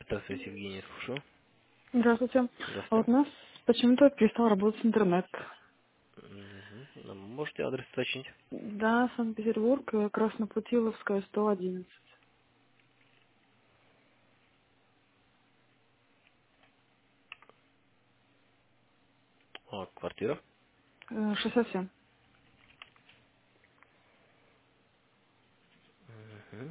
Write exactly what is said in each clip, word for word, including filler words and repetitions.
Здравствуйте, Евгений, слушаю. Здравствуйте. А вот Здравствуйте. у нас почему-то перестал работать интернет. Мгм. Ну, можете адрес уточнить? Да, Санкт-Петербург, э, Краснопутиловская, сто одиннадцать. А, квартира. Э, шестьдесят семь. Мгм.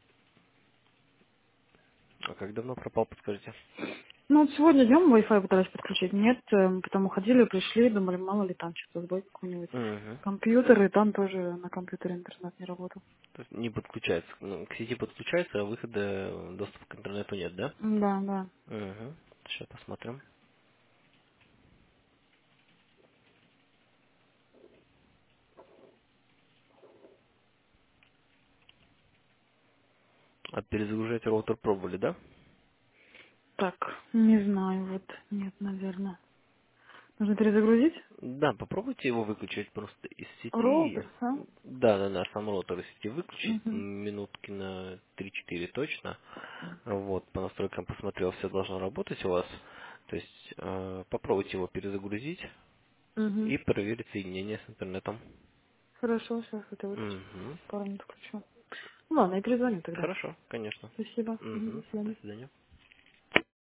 А как давно пропал, подскажите? Ну, вот сегодня днем Wi-Fi пытались подключить. Нет, э, мы потом уходили, пришли, думали, мало ли там что-то сбой какой-нибудь. Угу. Компьютер, и там тоже на компьютере интернет не работал. То есть не подключается. Ну, к сети подключается, а выхода, э, доступа к интернету нет, да? Да, да. Угу. Сейчас посмотрим. А перезагружать роутер пробовали, да? Так, не знаю, вот, нет, наверное. Нужно перезагрузить? Да, попробуйте его выключить просто из сети. Роутер, а? Да, да, да, сам роутер из сети выключить Угу. минутки на три-четыре точно. Вот, по настройкам посмотрел, все должно работать у вас. То есть э, попробуйте его перезагрузить Угу. и проверить соединение с интернетом. Хорошо, сейчас это выключу. Угу. Пару минут включу. Ну ладно, я перезвоню тогда. Хорошо, конечно. Спасибо. Мгм, Угу. до До свидания. свидания.